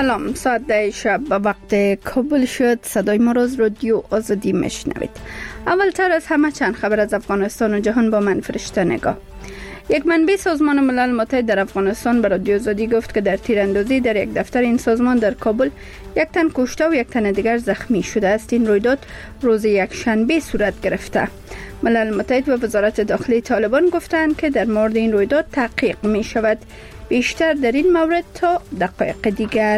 سلام، ساعت 10 شب به وقت کابل شد. صدای ما از رادیو آزادی میشنوید. اولتر از همه چند خبر از افغانستان و جهان با من فرشته نگاه. یک منبع سازمان ملل متحد در افغانستان به رادیو آزادی گفت که در تیراندازی در یک دفتر این سازمان در کابل یک تن کشته و یک تن دیگر زخمی شده است. این رویداد روز یکشنبه صورت گرفته. ملل متحد و وزارت داخلی طالبان گفتند که در مورد این رویداد تحقیق می شود. بیشتر در این مورد تا دقایق دیگر.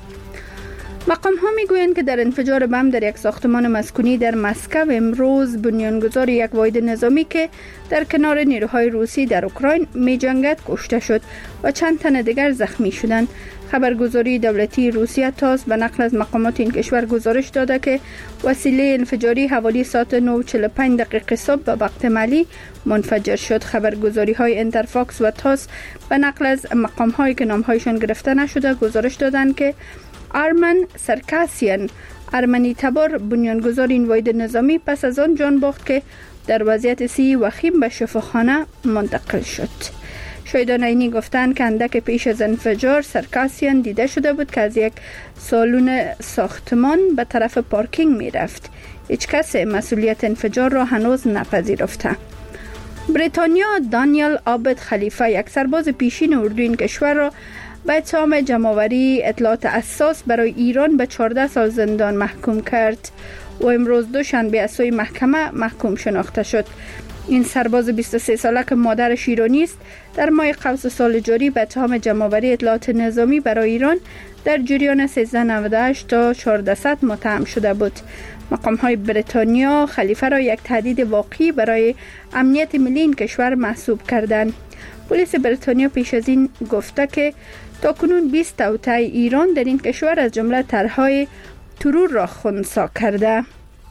مقام ها می گویند که در انفجار بم در یک ساختمان مسکونی در مسکو امروز بنیانگذار یک واحد نظامی که در کنار نیروهای روسی در اوکراین می جنگد کشته شد و چند تن دیگر زخمی شدند. خبرگزاری دولتی روسیه تاس به نقل از مقامات این کشور گزارش داده که وسیله انفجاری حوالی ساعت 9:45 صبح به وقت محلی منفجر شد. خبرگزاری های انترفاکس و تاس به نقل از مقام هایی که نام هایشان گرفته نشده گزارش دادند که آرمن سرکاسیان، ارمنی تبار بنیانگذار این واحد نظامی، پس از آن جان باخت که در وضعیت صحی وخیم به شفاخانه منتقل شد. شاهدان عینی گفتند که اندک پیش از انفجار سرکاسیان دیده شده بود که از یک سالن ساختمان به طرف پارکینگ می رفت. هیچ کس مسئولیت انفجار را هنوز نپذیرفته. بریتانیا دانیل عابد خلیفه، یک سرباز پیشین اردوی این کشور را به اتهام جمع‌آوری اطلاعات حساس برای ایران به 14 سال زندان محکوم کرد و امروز دوشنبه از سوی محکمه محکوم شناخته شد. این سرباز 23 ساله که مادرش ایرانی است در ماه قوس سال جاری به اتهام جمع‌آوری اطلاعات نظامی برای ایران در جریان 1398 تا 1400 متهم شده بود. مقام‌های بریتانیا خلیفه را یک تهدید واقعی برای امنیت ملی این کشور محسوب کردند. پلیس بریتانیا پیش از این گفته که تاکنون 20 توطئه ایران در این کشور از جمله طرح‌های ترور را خنثی کرده.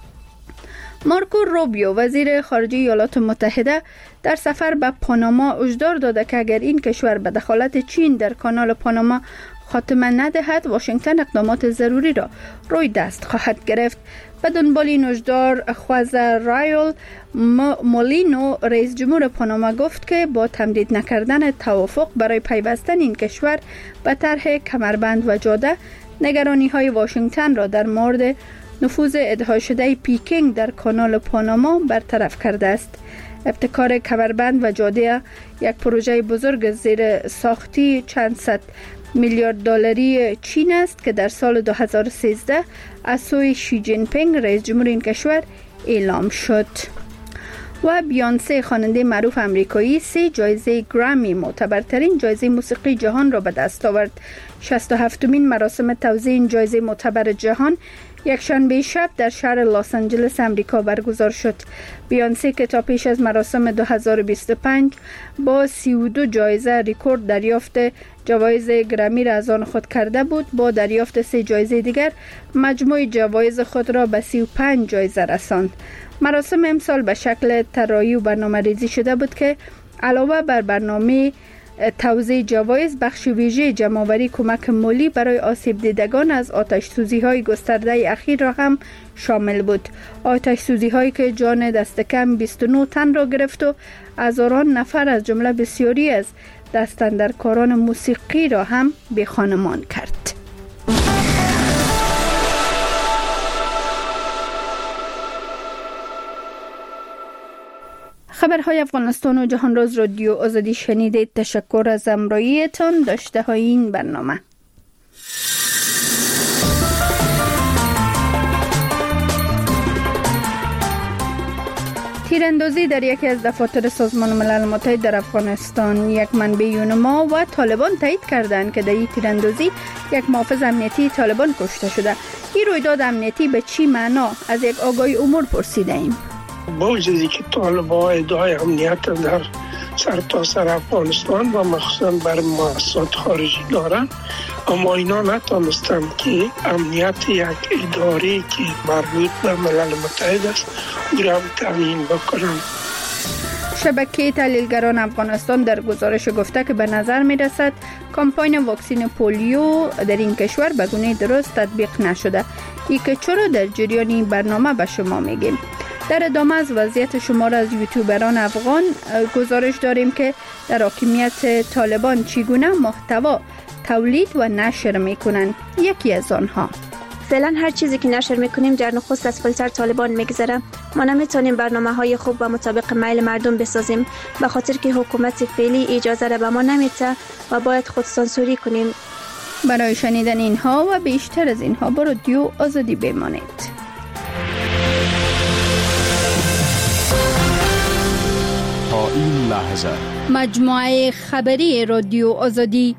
مارکو روبیو، وزیر خارجه ایالات متحده، در سفر به پاناما هشدار داده که اگر این کشور به دخالت چین در کانال پاناما خاتمه ندهد، واشنگتن اقدامات ضروری را روی دست خواهد گرفت. به دنبال این هشدار، خوزه رایول مولینو، رئیس جمهور پاناما، گفت که با تمدید نکردن توافق برای پیوستن این کشور به طرح کمربند و جاده، نگرانی های واشنگتن را در مورد نفوذ ادعا شده پیکینگ در کانال پاناما برطرف کرده است. ابتکار کمربند و جاده یک پروژه بزرگ زیر ساختی چند صد میلیارد دلاری چین است که در سال 2013 از سوی شی جین پینگ، رئیس جمهور این کشور، اعلام شد. و بیانسه، خواننده معروف آمریکایی، 3 جایزه گرامی، معتبرترین جایزه موسیقی جهان را به دست آورد. 67مین مراسم توزیع این جایزه معتبر جهان یک شنبه شب در شهر لس آنجلس امریکا برگزار شد. بیانسه که تا پیش از مراسم 2025 با 32 جایزه رکورد دریافت جوایز گرامی را از آن خود کرده بود، با دریافت 3 جایزه دیگر مجموع جوایز خود را به 35 جایزه رساند. مراسم امسال به شکل طراحی و برنامه‌ریزی شده بود که علاوه بر برنامه توزیع جوایز، بخش ویژه جمع‌آوری کمک مالی برای آسیب دیدگان از آتش‌سوزی‌های گسترده اخیر را هم شامل بود. آتش‌سوزی‌هایی که جان دست کم 29 تن را گرفت و هزاران نفر از جمله بسیاری از دستاندرکاران موسیقی را هم بی‌خانمان کرد. خبرهای افغانستان و جهان را از رادیو آزادی شنیدید. تشکر از همراهیتان. داشته های این برنامه. تیراندازی در یکی از دفاتر سازمان ملل متحد در افغانستان. یک منبع یونما و طالبان تایید کردند که در این تیراندازی یک محافظ امنیتی طالبان کشته شده. این رویداد امنیتی به چی معنا؟ از یک آگاهی امور پرسیده ایم. با وجودی که طالبان ادعای امنیت در سرتاسر افغانستان و مخصوصا بر مؤسسات خارجی دارند، اما اینا نتوانستند که امنیت یک اداره که مربوط به ملل متحد است او را تامین بکنند. شبکه تحلیلگران افغانستان در گزارش گفته که به نظر می رسد کمپاین واکسین پولیو در این کشور به گونه درست تطبیق نشده. ای که چرا در جریان این برنامه به شما میگیم. در ادامه از وضعیت شمار از یوتیوبران افغان گزارش داریم که در حاکمیت طالبان چگونه محتوا تولید و نشر میکنند. یکی از آنها: فعلا هر چیزی که نشر میکنیم در نخست از فیلتر طالبان میگذره. ما نمیتونیم برنامه‌های خوب و مطابق میل مردم بسازیم به خاطر که حکومت فعلی اجازه را به ما نمیده و باید خود سانسوری کنیم. برای شنیدن اینها و بیشتر از اینها با رادیو آزادی بمانید. تا این لحظه مجموعه خبری رادیو آزادی.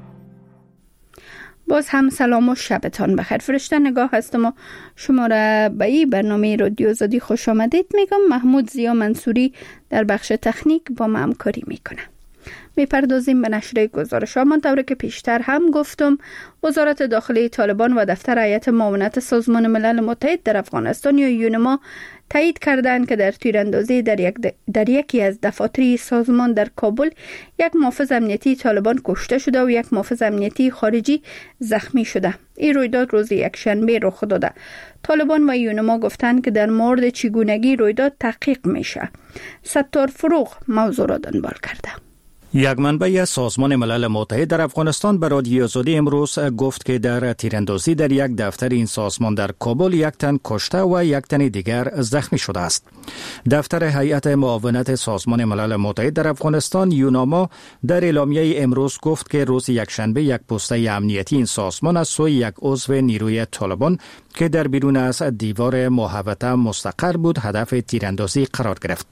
باز هم سلام و شبتان بخیر. فرشته نگاه هستم و شما را به این برنامه رادیو آزادی خوش آمدید میگم. محمود زیا منصوری در بخش تکنیک با ما همکاری میکنه. میپردازیم به نشر گزارش ها. طوری که پیشتر هم گفتم، وزارت داخلی طالبان و دفتر هیئت معاونت سازمان ملل متحد در افغانستان یا یونما تایید کردند که در تیراندازی در یکی از دفاتر سازمان در کابل یک محافظ امنیتی طالبان کشته شده و یک محافظ امنیتی خارجی زخمی شده. این رویداد روز یکشنبه رخ داده. طالبان و یونما گفتند که در مورد چگونگی رویداد تحقیق میشه. ستار فروغ موضوع را دنبال کرده. یک منبع سازمان ملل متحد در افغانستان به رادیو آزادی امروز گفت که در تیراندازی در یک دفتر این سازمان در کابل یک تن کشته و یک تن دیگر زخمی شده است. دفتر هیئت معاونت سازمان ملل متحد در افغانستان یوناما در اعلامیه امروز گفت که روز یکشنبه یک پسته امنیتی این سازمان از سوی یک عضو نیروی طالبان که در بیرون از دیوار محوطه مستقر بود هدف تیراندازی قرار گرفت.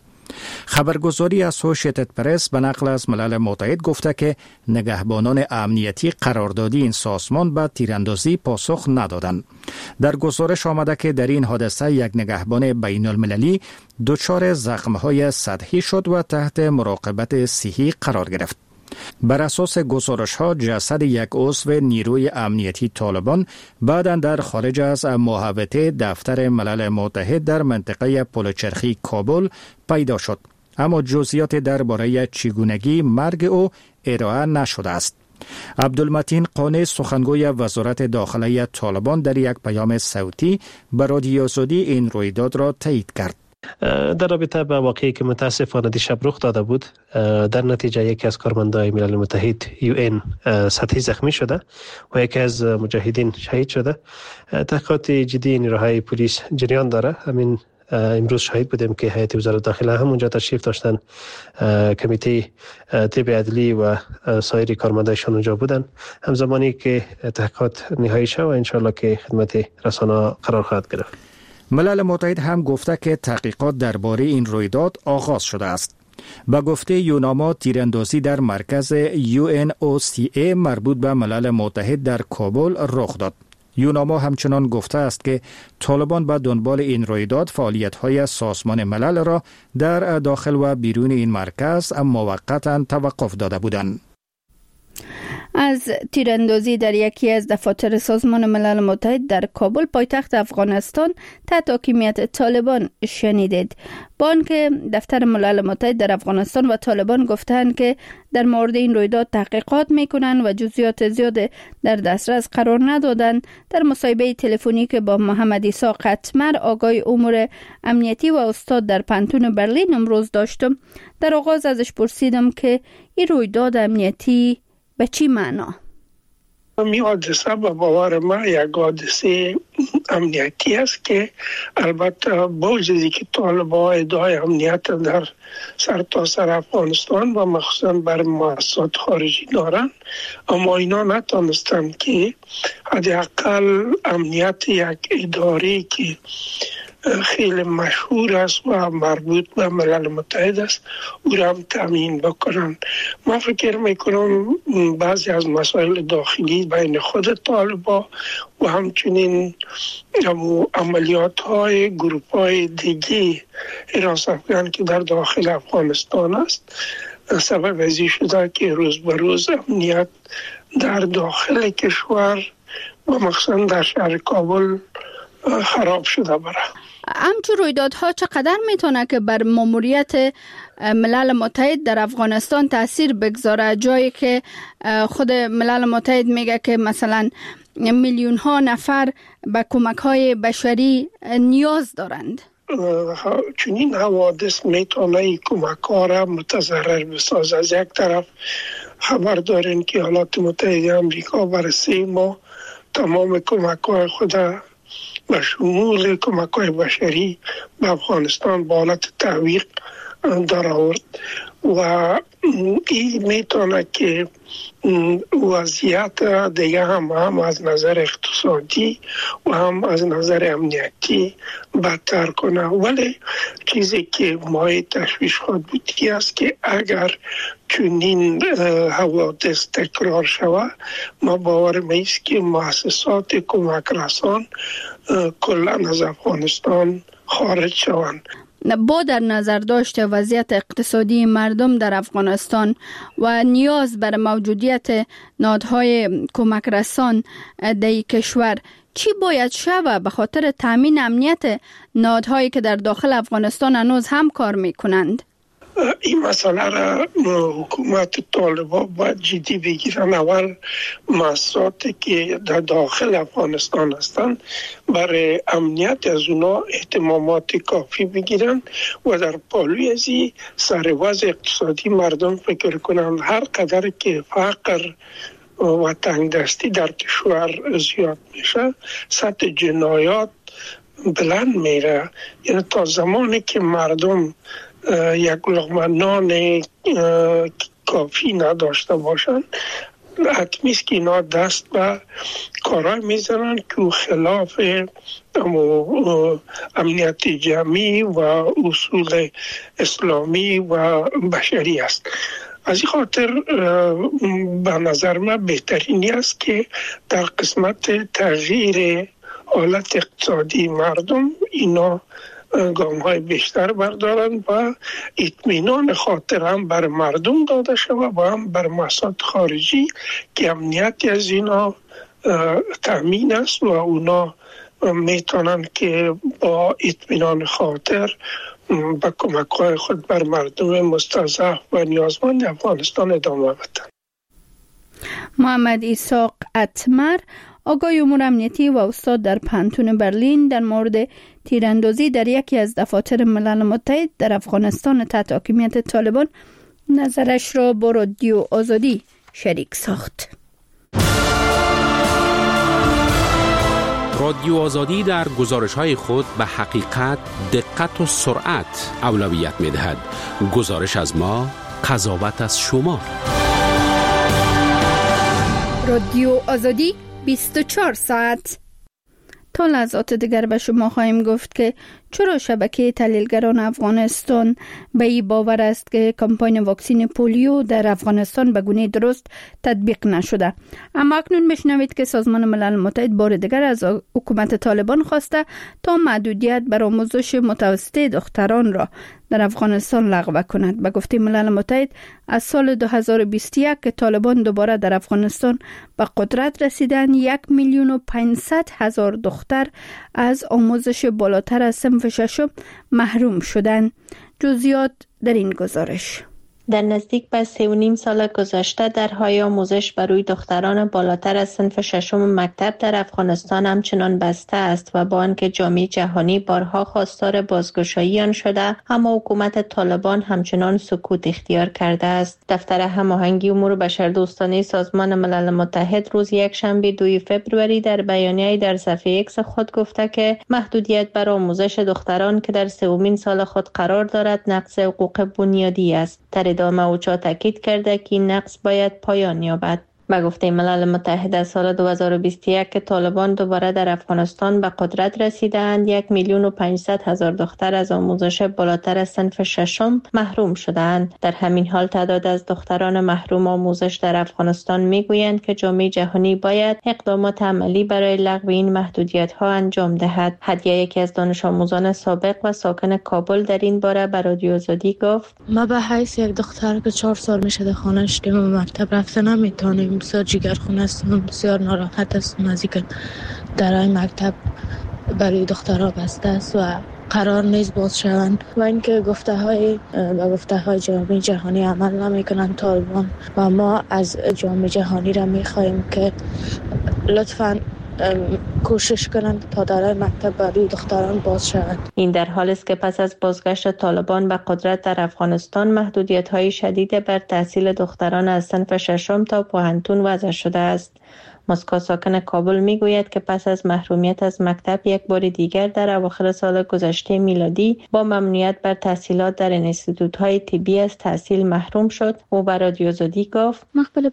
خبرگزاری اسوشیتد پرس به نقل از ملل متحد گفته که نگهبانان امنیتی قراردادی این سازمان به تیراندازی پاسخ ندادند. در گزارش آمده که در این حادثه یک نگهبان بین المللی دچار زخم‌های سطحی شد و تحت مراقبت صحی قرار گرفت. بر اساس گزارش‌ها جسد یک عضو نیروی امنیتی طالبان بعداً در خارج از محوطه دفتر ملل متحد در منطقه پلچرخی کابل پیدا شد، اما جزئیات درباره چگونگی مرگ او ارائه نشده است. عبدالمتین قانی سخنگوی وزارت داخلی طالبان در یک پیام صوتی به رادیو آزادی این رویداد را تایید کرد. در رابطه با واقعی که متاسفانه دیشب رخ داده بود، در نتیجه یکی از کارمندان ملل متحد UN سطحی زخمی شده و یکی از مجاهدین شهید شده. تحقیقات جدی نیروهای پلیس جریان داره. همین امروز شاهد بودیم که هیئت وزارت داخله همونجا تشریف داشتن، کمیته طب عدلی و سایر کارمندانشان اونجا بودن، همزمانی که تحقیقات نهایی شد و انشالله که خدمت رسانه قرار خواهد گرفت. ملل متحد هم گفته که تحقیقات درباره این رویداد آغاز شده است. با گفته یوناما تیراندازی در مرکز UNOCA مربوط به ملل متحد در کابل رخ داد. یوناما همچنان گفته است که طالبان به دنبال این رویداد فعالیت‌های سازمان ملل را در داخل و بیرون این مرکز موقتا توقف داده بودند. از تیراندازی در یکی از دفاتر سازمان ملل متحد در کابل پایتخت افغانستان تحت حاکمیت طالبان شنیدید. بانک دفتر ملل متحد در افغانستان و طالبان گفتند که در مورد این رویداد تحقیقات میکنند و جزئیات زیاد در دسترس قرار ندادند. در مصاحبه تلفنی که با محمد عیسی قطمر آگاه امور امنیتی و استاد در پانتون برلین امروز داشتم، در آغاز ازش پرسیدم که این رویداد امنیتی به چی معنا؟ این حادثه به باور ما یک حادثه امنیتی است که البته با وجودی که طالبان ادعای امنیت در سرتاسر افغانستان و مخصوصا بر مؤسسات خارجی دارند، اما اینا نتونستند که حداقل امنیت یک اداره که خیلی مشهور است و مربوط به ملل متحد است او را هم تامین بکنن. من فکر میکنم بعضی از مسائل داخلی بین خود طالبان و همچنین عملیات های گروپ های دیگه حراست افغان که در داخل افغانستان است سبب ازی شده که روز به روز امنیت در داخل کشور و مخصوصا در شهر کابل خراب شده بره. همچون رویدادها چقدر میتونه که بر ماموریت ملل متحد در افغانستان تاثیر بگذاره، جایی که خود ملل متحد میگه که مثلا میلیون ها نفر به کمک های بشری نیاز دارند؟ چنین حوادث میتونه کمک‌ها را متضرر بسازه. از یک طرف خبر دارین که ایالات متحده آمریکا برای 3 ماه تمام کمک‌های خود به شمول کمک‌های بشری به افغانستان به حالت تعویق در آورد و این میتونه که وضعیت دیگه هم از نظر اقتصادی و هم از نظر امنیتی بدتر کنه. ولی چیزی که مایه تشویش خود بود که است که اگر چنین حوادث تکرار شود، ما باور میست که مؤسسات کمک رسان کلا از افغانستان خارج شوند. با در نظر داشته وضعیت اقتصادی مردم در افغانستان و نیاز بر موجودیت نهادهای کمک رسان در کشور، چی باید شود به خاطر تامین امنیت نهادهایی که در داخل افغانستان هنوز هم کار میکنند؟ این مسئله را حکومت طالبان باید جدی بگیرن. اول مؤسساتی که در داخل افغانستان هستند برای امنیت از اونا اهتمامات کافی بگیرن و در پالوی از سر وضع اقتصادی مردم فکر کنن. هر قدر که فقر و تنگدستی در کشور زیاد میشه، سطح جنایات بلند میره. یعنی تا زمانی که مردم یک لقمه نان کافی نداشته باشند، حتمی است که اینا دست به کارهای میزنن که خلاف امنیت جمعی و اصول اسلامی و بشری است. از این خاطر به نظر من بهترین است که در قسمت تغییر حالت اقتصادی مردم اینا گام‌های بیشتر بردارن و اطمینان خاطر هم بر مردم داده شود و هم بر مؤسسات خارجی که امنیتی از اینا تامین است و اونا میتونن که با اطمینان خاطر با کمک‌های خود بر مردم مستضعف و نیازمند افغانستان ادامه بدن. محمد اسحاق اتمر، آقای امور امنیتی و استاد در پانتون برلین، در مورد تیراندازی در یکی از دفاتر ملل متحد در افغانستان تحت حاکمیت طالبان نظرش را با رادیو آزادی شریک ساخت. رادیو آزادی در گزارش‌های خود به حقیقت، دقت و سرعت اولویت می‌دهد. گزارش از ما، قضاوت از شما. رادیو آزادی 24 ساعت. تا لحظات دیگر به شما خواهیم گفت که چرا شبکه تحلیلگران افغانستان به این باور است که کمپاین واکسین پولیو در افغانستان به گونه درست تطبیق نشده. اما اکنون بشنوید که سازمان ملل متحد بار دیگر از حکومت طالبان خواسته تا محدودیت بر آموزش متوسطه دختران را در افغانستان لغو کند. به گفته ملل متحد از سال 2021 که طالبان دوباره در افغانستان به قدرت رسیدن، 1,500,000 دختر از آموزش بالاتر از صنف ششم محروم شدند. جزئیات در این گزارش. در نزدیک به 3.5 سال گذشته درهای آموزش برای دختران بالاتر از صنف ششم مکتب در افغانستان همچنان بسته است و با آنکه جامعه جهانی بارها خواستار بازگشایی آن شده، اما حکومت طالبان همچنان سکوت اختیار کرده است. دفتر هماهنگی امور بشردوستانه سازمان ملل متحد روز یکشنبه 2 فوریه در بیانیه‌ای در صفحه ایکس خود گفته که محدودیت بر آموزش دختران که در 3مین سال خود قرار دارد نقض حقوق بنیادی است. در ادامه اوچا تاکید کرده که این نقض باید پایان یابد. به گفته ملل متحد از سال 2021 که طالبان دوباره در افغانستان به قدرت رسیدند، 1,500,000 دختر از آموزش بالاتر از صنف ششم محروم شدند. در همین حال تعداد از دختران محروم آموزش در افغانستان میگویند که جامعه جهانی باید اقدامات عملی برای لغو این محدودیت ها انجام دهد. هدیه، یکی از دانش آموزان سابق و ساکن کابل، در این باره به رادیو آزادی گفت: ما به حیث یک دختر که 4 سال میشه در خانه نشدیم و مکتب رفته نمیتونیم. بسیار جگرخونه هستم، بسیار ناراحت هستم از اینکه درهای مکتب برای دخترها بسته است و قرار نیست باز شوند و اینکه گفته های جامعه جهانی عمل نمیکنند طالبان و ما از جامعه جهانی را میخواهیم که لطفاً کوشش کنند تا در مکتب برای دختران باز شود. این در حالی است که پس از بازگشت طالبان به قدرت در افغانستان محدودیت‌های شدید بر تحصیل دختران از صنف ششم تا پوهنتون وضع شده است. مسکو ساکن کابل میگوید که پس از محرومیت از مکتب یک بار دیگر در اواخر سال گذشته میلادی با ممنوعیت بر تحصیلات در انستیتوت‌های طبی از تحصیل محروم شد. او به رادیو آزادی گفت: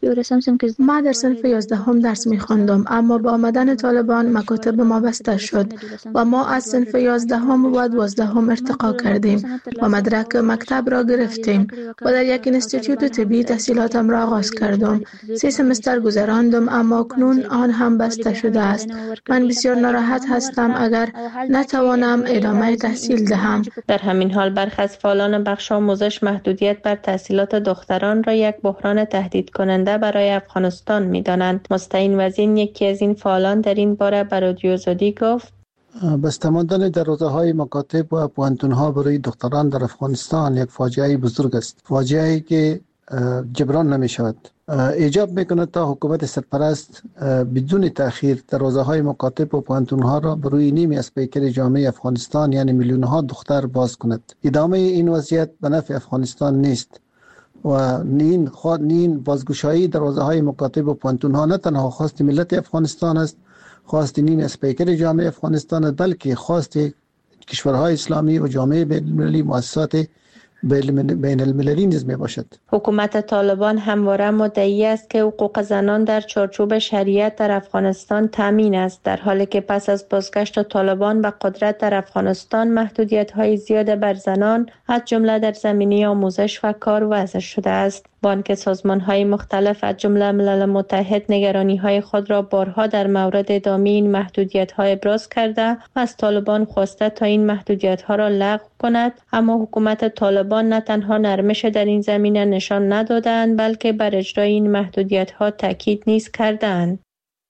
ما در صنف 11 درس می‌خواندم، اما با آمدن طالبان مکاتب ما بسته شد و ما از صنف 11 و 12 ارتقا کردیم و مدرک مکتب را گرفتیم و در یک انستیتوت طبی تحصیلاتم را آغاز کردم. 3 سمستر گذراندم، اما کنون آن هم بسته شده است. من بسیار ناراحت هستم اگر نتوانم ادامه تحصیل دهم. در همین حال برخی از فعالان بخش آموزش محدودیت بر تحصیلات دختران را یک بحران تهدید کننده برای افغانستان می‌دانند. مستعین وزین یکی از این فعالان در این باره به رادیو آزادی گفت: بسته ماندن دروازه‌های مکاتب و پوهنتون‌ها برای دختران در افغانستان یک فاجعه بزرگ است. فاجعه‌ای که جبران نمی‌شود. ایجاب میکنه تا حکومت سرپرست بدون تأخیر دروازه‌های مکاتب و پوهنتون‌ها را بروی نیمی از پیکر جامعه افغانستان یعنی میلیون‌ها دختر باز کند. ادامه این وضعیت به نفع افغانستان نیست و نین بازگشایی دروازه‌های مکاتب و پوهنتون‌ها نه تنها خواست ملت افغانستان است، خواست نیمی از پیکر جامعه افغانستان است، بلکه خواست کشورهای اسلامی و جامعه بین‌المللی مؤسسات بین المللی نیز می باشد. حکومت طالبان همواره مدعی است که حقوق زنان در چارچوب شریعت در افغانستان تامین است، در حالی که پس از بازگشت طالبان به قدرت در افغانستان محدودیت‌های زیاد بر زنان از جمله در زمینه آموزش و کار وضع شده است. بانک سازمان‌های مختلف از جمله ملل متحد نگرانی‌های خود را بارها در مورد ادامه این محدودیت‌ها ابراز کرده و از طالبان خواسته تا این محدودیت‌ها را لغو کند، اما حکومت طالبان نه تنها نرمش در این زمینه نشان ندادند، بلکه بر اجرای این محدودیت‌ها تاکید نیز کردند.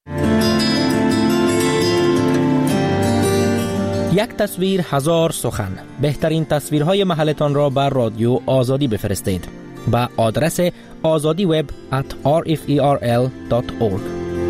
یک تصویر هزار سخن. بهترین تصویرهای محلتان را بر رادیو آزادی بفرستید با آدرس azadiweb@rferl.org.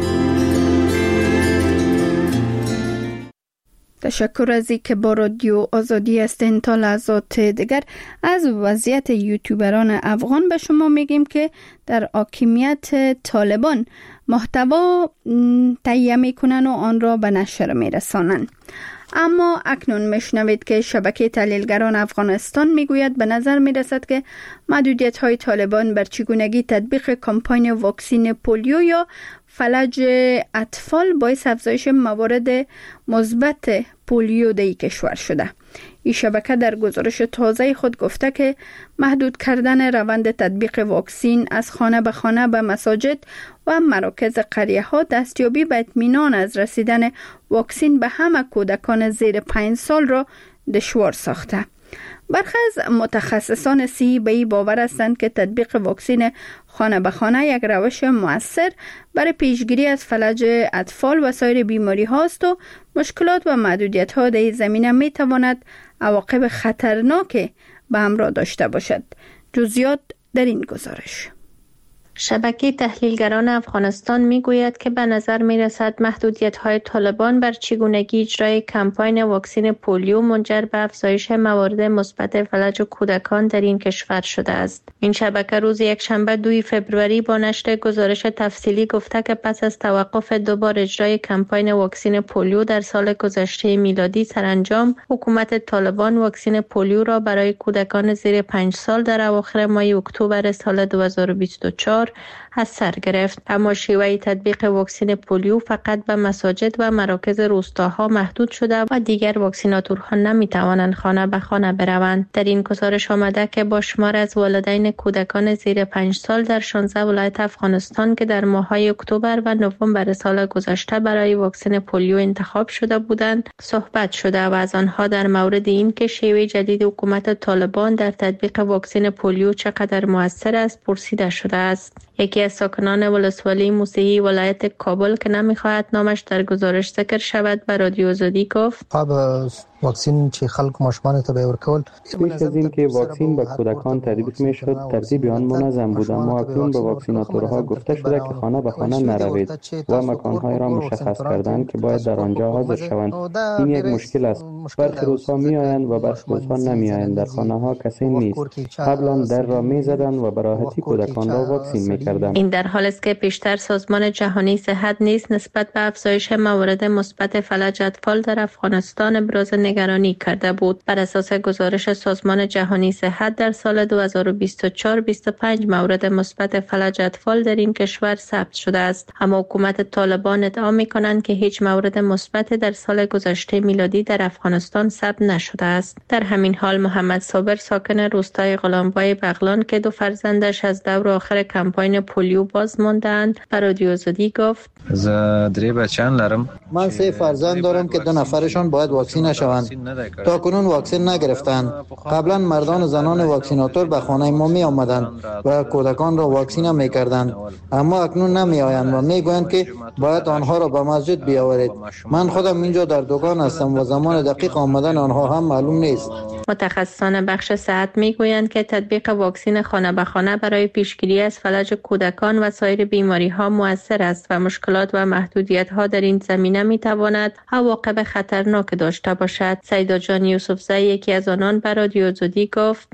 تشکر از اینکه با رادیو آزادی هستین. تا لحظات دیگر از وضعیت یوتیوبران افغان به شما میگیم که در حاکمیت طالبان محتوا تهیه میکنن و آن را به نشر میرسانن. اما اکنون میشنوید که شبکه تحلیلگران افغانستان میگوید به نظر میرسد که محدودیت‌های طالبان بر چگونگی تطبیق کمپاین واکسین پولیو یا فلج اطفال باعث افزایش موارد مثبت پولیو در کشور شده. این شبکه در گزارش تازه خود گفته که محدود کردن روند تطبیق واکسین از خانه به خانه به مساجد و مراکز قریه ها دستیابی به اطمینان از رسیدن واکسین به همه کودکان زیر 5 سال را دشوار ساخته. برخی از متخصصان صحی به این باور هستند که تطبیق واکسین خانه به خانه یک روش مؤثر برای پیشگیری از فلج اطفال و سایر بیماری هاست و مشکلات و محدودیت ها در این زمینه می تواند عواقب خطرناک به همراه داشته باشد. جزئیات در این گزارش. شبکه تحلیلگران افغانستان میگوید که به نظر میرسد محدودیت‌های طالبان بر چگونگی اجرای کمپاین واکسین پولیو منجر به افزایش موارد مثبت فلج کودکان در این کشور شده است. این شبکه روز یکشنبه 2 فوریه با نشر گزارش تفصیلی گفته که پس از توقف دوبار اجرای کمپاین واکسین پولیو در سال گذشته میلادی سرانجام حکومت طالبان واکسین پولیو را برای کودکان زیر 5 سال در اواخر ماه اکتبر سال 2024 از سر گرفت، اما شیوه تطبیق واکسین پولیو فقط به مساجد و مراکز روستاها محدود شده و دیگر واکسیناتورها نمیتوانند خانه به خانه بروند. در این گزارش آمده که با شمار از والدین کودکان زیر 5 سال در 16 ولایت افغانستان که در ماه‌های اکتبر و نوامبر سال گذشته برای واکسن پولیو انتخاب شده بودند صحبت شده و از آنها در مورد این که شیوه جدید حکومت طالبان در تطبیق واکسن پولیو چقدر مؤثر است پرسیده شده است. یکی از ساکنان ولسوالی موسهی ولایت کابل که نمیخواهد نامش در گزارش ذکر شود به رادیو آزادی گفت واکسین چې خلک ماشومان ته به ورکول پیش از این که واکسین به کودکان تطبیق میشد ترتیب آن منظم بود، اما اکنون به واکسیناتورها گفته شده که خانه به خانه نروید و مکانهای را مشخص کردند که باید در آنجا حاضر شوند. این یک مشکل است. برخی روزها میآیند و برخی روزها نمیآیند. در خانه ها کسی نیست. قبلا در را میزدند و به راحتی کودکان را واکسین میکردند. این در حالی است که پیشتر سازمان جهانی صحت نیز نسبت به افزایش موارد مثبت فلج اطفال در افغانستان ابراز نگرانی کرده بود. بر اساس گزارش سازمان جهانی صحت در سال 2024 25 مورد مثبت فلج اطفال در این کشور ثبت شده است، اما حکومت طالبان ادعا می‌کنند که هیچ مورد مثبت در سال گذشته میلادی در افغانستان ثبت نشده است. در همین حال محمد صابر ساکن روستای غلامبای بغلان که 2 فرزندش از دور آخر کمپاین پولیو باز ماندند به رادیو آزادی گفت من 3 فرزند دارم که 2 نفرشان باید واکسین نشوند. تا کنون واکسن نگرفتند. قبلا مردان و زنان واکسیناتور به خانه ما می آمدند و کودکان را واکسین می کردند، اما اکنون نمی آیند و می گویند که باید آنها را به مسجد بیاورید. من خودم اینجا در دکان هستم و زمان دقیق آمدن آنها هم معلوم نیست. متخصصان بخش صحت میگویند که تطبیق واکسن خانه به خانه برای پیشگیری از فلج کودکان و سایر بیماری ها مؤثر است و مشکلات و محدودیت ها در این زمینه می تواند عواقب خطرناک داشته باشد. سیدا جان یوسفزئی یکی از آنان به رادیو آزادی گفت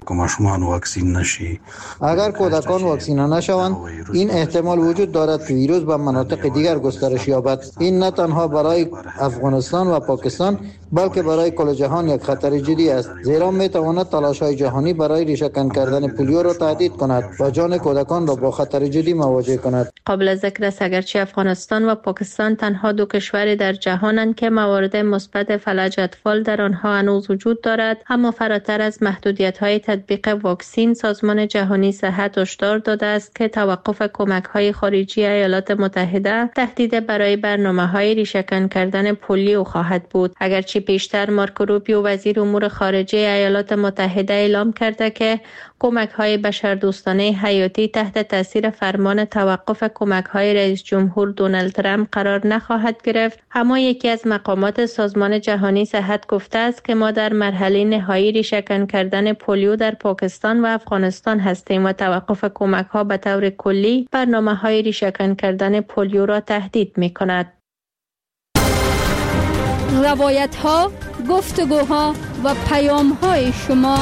اگر کودکان واکسین نشوند این احتمال وجود دارد که ویروس به مناطق دیگر گسترش یابد. این نه تنها برای افغانستان و پاکستان بلکه برای کل جهان یک خطر جدی است، زیرا می تواند تلاش‌های جهانی برای ریشه‌کن کردن پولیو را تهدید کند و جان کودکان را با خطر جدی مواجه کند. قابل ذکر است اگرچه افغانستان و پاکستان تنها 2 کشور در جهانند که موارد مثبت فلج اطفال در آنها هنوز وجود دارد، اما فراتر از محدودیت‌های تطبیق واکسین سازمان جهانی صحت هشدار داده است که توقف کمک‌های خارجی ایالات متحده تهدید برای برنامه‌های ریشه‌کن کردن پولیو خواهد بود. اگرچه پیشتر مارکو روبیو وزیر امور خارجه ایالات متحده اعلام کرده که کمک‌های بشردوستانه حیاتی تحت تاثیر فرمان توقف کمک‌های رئیس جمهور دونالد ترامپ قرار نخواهد گرفت، اما یکی از مقامات سازمان جهانی صحت گفته است که ما در مرحله نهایی ریشه‌کن کردن پولیو در پاکستان و افغانستان هستیم و توقف کمک‌ها به طور کلی برنامه‌های ریشه‌کن کردن پولیو را تهدید می‌کند. روایت‌ها، گفتگوها و پیام‌های شما.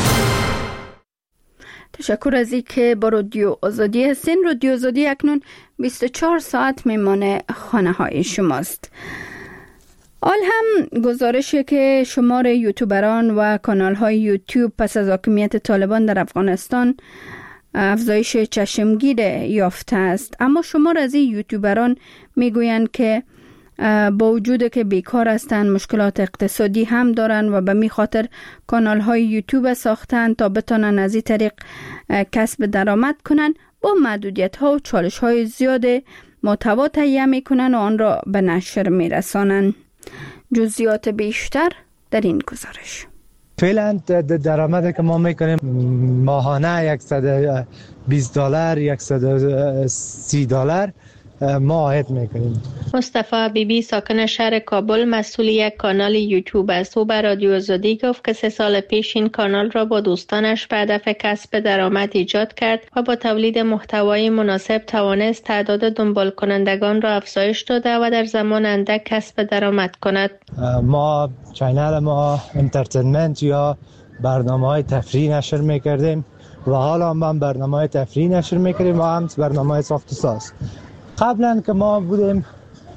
تشکر از اینکه با رادیو آزادی هستین. رادیو آزادی اکنون 24 ساعت میمانه خانه های شماست. حال هم گزارشی که شمار یوتیوبران و کانال های یوتیوب پس از حاکمیت طالبان در افغانستان افزایش چشمگیر یافته است، اما شمار از این یوتیوبران میگویند که با وجود که بیکار هستند مشکلات اقتصادی هم دارند و به می خاطر کانال های یوتیوب ساختن تا بتانن از این طریق کسب درآمد کنن، با محدودیت ها و چالش های زیاد محتوا تهیه می کنن و آن را به نشر می رسانن. جزئیات بیشتر در این گزارش. فعلا درآمدی که ما میکنیم ماهانه $120 $130 ما عاید میکنیم. مصطفی بیبی ساکن شهر کابل مسئول یک کانال یوتیوب است. او به رادیو آزادی گفت که 3 سال پیش این کانال را با دوستانش به هدف کسب درآمد ایجاد کرد و با تولید محتوای مناسب توانست تعداد دنبال کنندگان را افزایش داده و در زمان اندک کسب درآمد کند. ما چینل ما انترتینمنت یا برنامه‌های تفریحی نشر میکردیم و حالا هم برنامه‌های تفریحی نشر میکردیم و هم برنامه‌های ساخت و ساز. قبلا که ما بودیم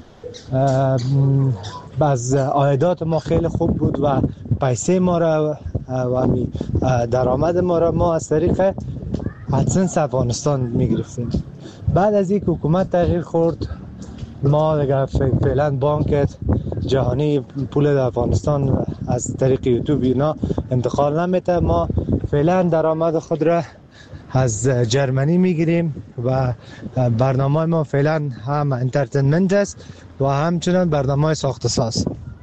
باز عایدات ما خیلی خوب بود و پیسه ما را و درآمد ما از طریق ادسنس افغانستان میگرفتیم. بعد از اینکه حکومت تغییر خورد ما دیگه فعلا بانک جهانی پول افغانستان از طریق یوتیوب اینا انتقال نمیده. ما فعلا درآمد خود را از جرمنی میگیریم و برنامه ما فعلا هم انترتینمنت است و همچنان برنامه ساخت و ساز.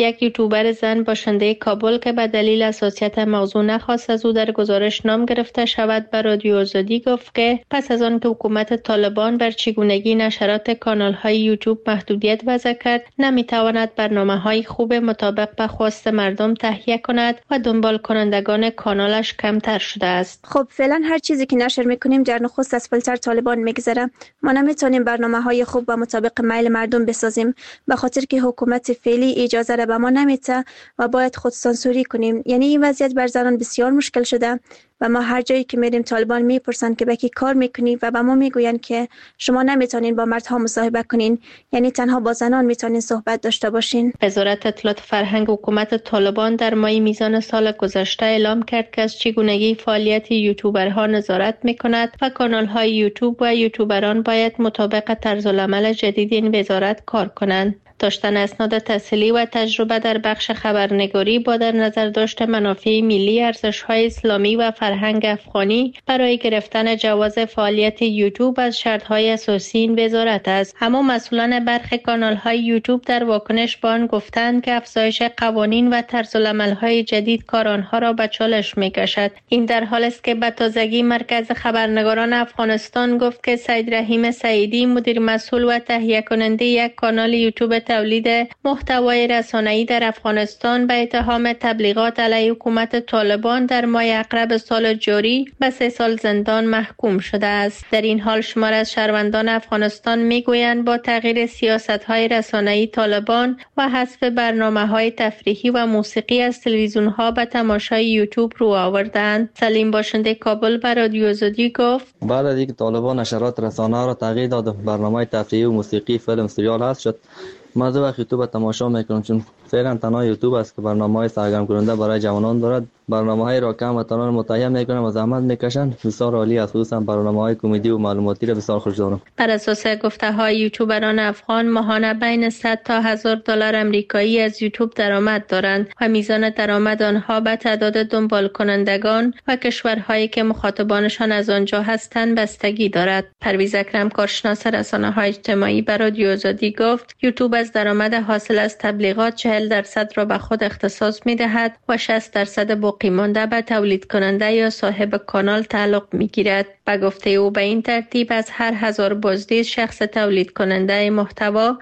یک یوتیوبر زن باشنده کابل که به دلیل حساسیت موضوع نخواست از او در گزارش نام گرفته شود به رادیو آزادی گفت که پس از آن که حکومت طالبان بر چگونگی نشرات کانال‌های یوتیوب محدودیت وضع کرد، نمی‌تواند برنامه‌های خوب مطابق به خواست مردم تهیه کند و دنبال کنندگان کانالش کمتر شده است. خب فعلا هر چیزی که نشر میکنیم در نخست از فیلتر طالبان میگذره. ما نمیتونیم برنامه‌های خوب و مطابق میل مردم بسازیم به خاطر که حکومت فعلی اجازه را به ما نمیده و باید خود سانسوری کنیم. یعنی این وضعیت بر زنان بسیار مشکل شده و ما هر جایی که میریم طالبان میپرسن که به کی کار میکنی و به ما میگوین که شما نمیتونین با مردها مصاحبه کنین، یعنی تنها با زنان میتونین صحبت داشته باشین. وزارت اطلاعات فرهنگ حکومت طالبان در ماه میزان سال گذشته اعلام کرد که از چگونگی فعالیت یوتیوبرها نظارت میکند و کانال‌های یوتیوب و یوتیوبران باید مطابق طرزالعمل جدید این وزارت کار کنند. داشتن اسناد تحصیلی و تجربه در بخش خبرنگاری با در نظر داشت منافع ملی، ارزش‌های اسلامی و فرهنگ افغانی برای گرفتن جواز فعالیت یوتیوب از شرط‌های اساسی این وزارت است. اما مسئولان برخی کانال‌های یوتیوب در واکنش به آن گفتند که افزایش قوانین و طرزالعمل‌های جدید کار آنها را به چالش می‌کشد. این در حالی است که به تازگی مرکز خبرنگاران افغانستان گفت که سید رحیم سعیدی مدیر مسئول و تهیه کننده یک کانال یوتیوب تولید محتوای رسانه‌ای در افغانستان به اتهام تبلیغات علیه حکومت طالبان در ماه اقرب سال جاری به 3 سال زندان محکوم شده است. در این حال شمار از شهروندان افغانستان میگویند با تغییر سیاست‌های رسانه‌ای طالبان و حذف برنامه‌های تفریحی و موسیقی از تلویزیون‌ها به تماشای یوتیوب رو آوردند. سلیم باشنده کابل به رادیو آزادی گفت بعد از اینکه طالبان نشرات رسانه را تغییر داد، برنامه تفریحی و موسیقی، فیلم، سریال حذف شد. ما وقت یوتیوب تماشا میکنم چون فعلا تنها یوتیوب است که برنامه‌های سرگرم کننده برای جوانان دارد. برنامه‌های را کم و تنها متهیه میکنن و زحمت میکشن. بسیار عالی است، خصوصا برنامه‌های کمدی و معلوماتی را بسیار خوش دارم. بر اساس گفته‌های یوتیوبران افغان ماهانه بین 100 تا $1000 آمریکایی از یوتیوب درآمد دارند و میزان درآمد آنها به تعداد دنبال کنندگان و کشورهایی که مخاطبانشان از آنجا هستند بستگی دارد. پرویز اکرم کارشناس رسانه‌های اجتماعی بر رادیو آزادی گفت یوتیوب از درآمد حاصل از تبلیغات 40% را به خود اختصاص می‌دهد و 60% باقی مانده به تولید کننده یا صاحب کانال تعلق می‌گیرد. به گفته او به این ترتیب از هر 1000 بازدید شخص تولید کننده محتوا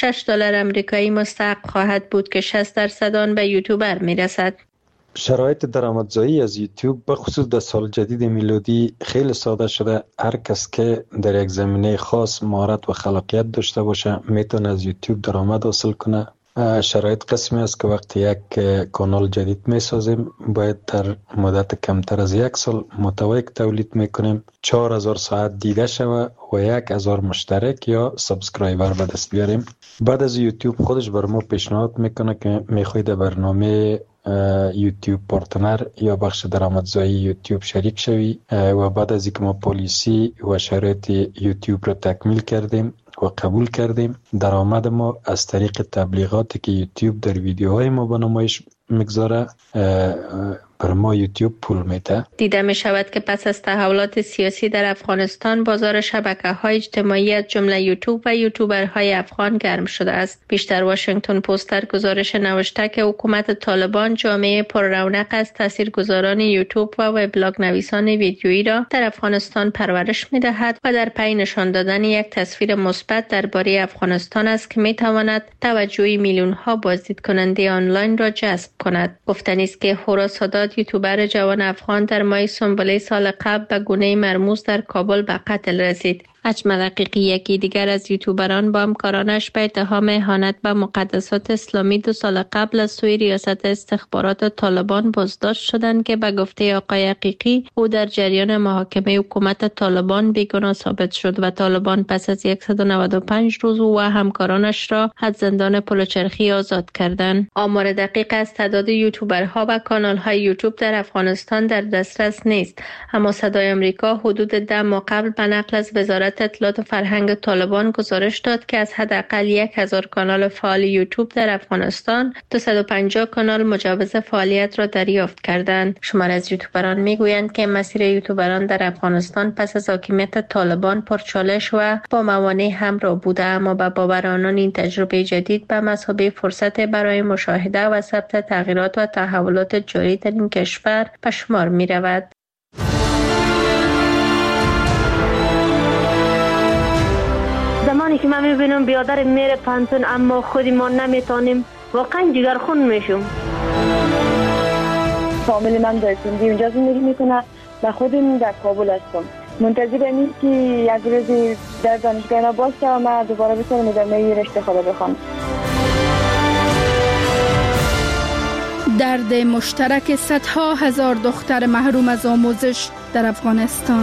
$6 آمریکایی مستحق خواهد بود که 60% آن به یوتیوبر می‌رسد. شرایط درآمدزایی از یوتیوب به خصوص در سال جدید میلادی خیلی ساده شده. هر کس که در یک زمینه خاص مهارت و خلاقیت داشته باشه میتونه از یوتیوب درآمد حاصل کنه. شرایط قسمی است که وقتی یک کانال جدید میسازیم باید در مدت کمتر از 1 سال محتوایی که تولید میکنیم 4000 ساعت دیده شوه و 1000 مشترک یا سابسکرایبر به دست بیاریم. بعد از یوتیوب خودش بر ما پیشنهاد میکنه که میخواید برنامه یوتیوب پارتنر یا بخش درآمدزایی یوتیوب شریک شوی و بعد از اینکه ما پالیسی و شرایط یوتیوب را تکمیل کردیم و قبول کردیم، درآمد ما از طریق تبلیغاتی که یوتیوب در ویدیوهای ما به نمایش میگذاره بر ما یوتیوب پول میده. دیده می شود که پس از تحولات سیاسی در افغانستان بازار شبکه‌های اجتماعی از جمله یوتیوب و یوتیوبرهای افغان گرم شده است. بیشتر واشنگتن پست در گزارش نوشته که حکومت طالبان جامعه پر رونق از تاثیرگذاران یوتیوب و وبلاگ نویسان ویدیویی را در افغانستان پرورش می‌دهد و در پی نشان دادن یک تصویر مثبت درباره افغانستان است که می‌تواند توجه میلیون‌ها بازدید کننده آنلاین را جذب کند. گفتنی است که هورا سادات یوتیوبر جوان افغان در ماه سنبله سال قبل به گونه مرموز در کابل به قتل رسید. اجمل حقیقی یکی دیگر از یوتیوبران با همکارانش به اتهام اهانت به مقدسات اسلامی 2 سال قبل از سوی ریاست استخبارات طالبان بازداشت شدند که به گفته آقای حقیقی او در جریان محاکمه حکومت طالبان بیگناه ثابت شد و طالبان پس از 195 روز او و همکارانش را از زندان پلوچرخی آزاد کردند. آمار دقیق از تعداد یوتیوبرها و کانال‌های یوتیوب در افغانستان در دسترس نیست، اما صدای آمریکا حدود 10 ماه قبل به نقل از وزارت وزارت اطلاعات و فرهنگ طالبان گزارش داد که از حداقل 1000 کانال فعال یوتیوب در افغانستان 250 کانال مجوز فعالیت را دریافت کردند. شمار از یوتیوبران میگویند که مسیر یوتیوبران در افغانستان پس از حاکمیت طالبان پرچالش و با موانع همراه بوده، اما به باور آنان این تجربه جدید به مثابه فرصت برای مشاهده و ثبت تغییرات و تحولات جاری در این کشور به شمار می رود. زمانی که من میبینم بیادر میره پانتون اما خودی ما نمیتونیم، واقعا جگرخون میشم. فامیل من در سندی اونجا زندگی میکنه و خودم در کابل هستم. منتظر اینم که یک روزی در دانشگاه باشه و من دوباره بتونم ادامه رشته خود بخوام. درد مشترک صدها هزار دختر محروم از آموزش در افغانستان.